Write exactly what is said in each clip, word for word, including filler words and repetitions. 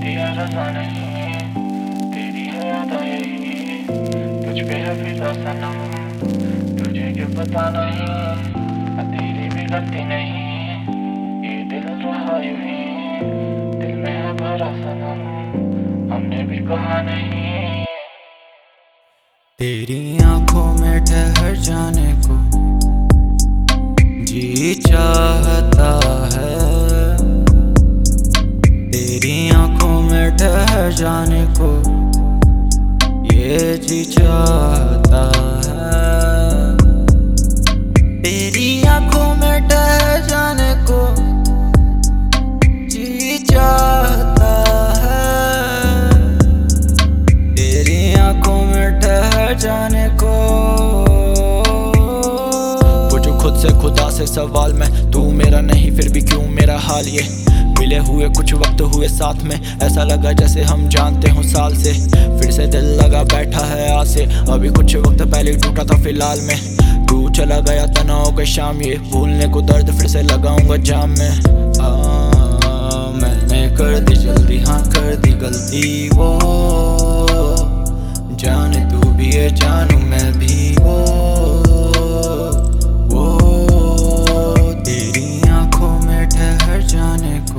दिया रज़ा नहीं, तेरी है अदा यही, तुझ पे है फिदा सनम, तुझे क्यों पता नहीं, तेरी भी गलती नहीं, ये दिल रहा यूं ही, दिल में है भरा सनम, हमने भी कहा नहीं। तेरी आंखों में ठहर जाने को जी चाहता है, तेरी आंखों में ठहर जाने को ये जी चाहता है, तेरी आंखों में ठहर जाने को जी चाहता है, तेरी आंखों में ठहर जाने को। पूछूं खुद से खुदा से सवाल में, तू मेरा नहीं फिर भी क्यों मेरा हाल ये। मिले हुए कुछ वक्त हुए साथ में, ऐसा लगा जैसे हम जानते हो साल से। फिर से दिल लगा बैठा है आसे, अभी कुछ वक्त पहले टूटा था फिलहाल में। तू चला गया तनाव के शाम, ये भूलने को दर्द फिर से लगाऊंगा जाम में। आ, मैंने कर दी जल्दी हाँ कर दी गलती वो, जाने तू भी है जानू मैं भी वो वो तेरी आंखों में ठहर जाने को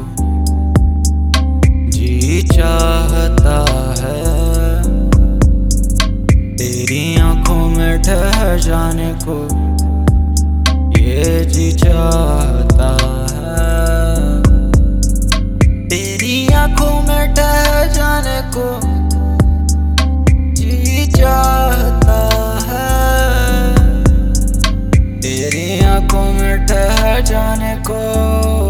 जी चाहता है, तेरी आंखों में ठहर जाने को ये जी चाहता है, तेरी आंखों में ठहर जाने को जी चाहता है, तेरी आंखों में ठहर जाने को।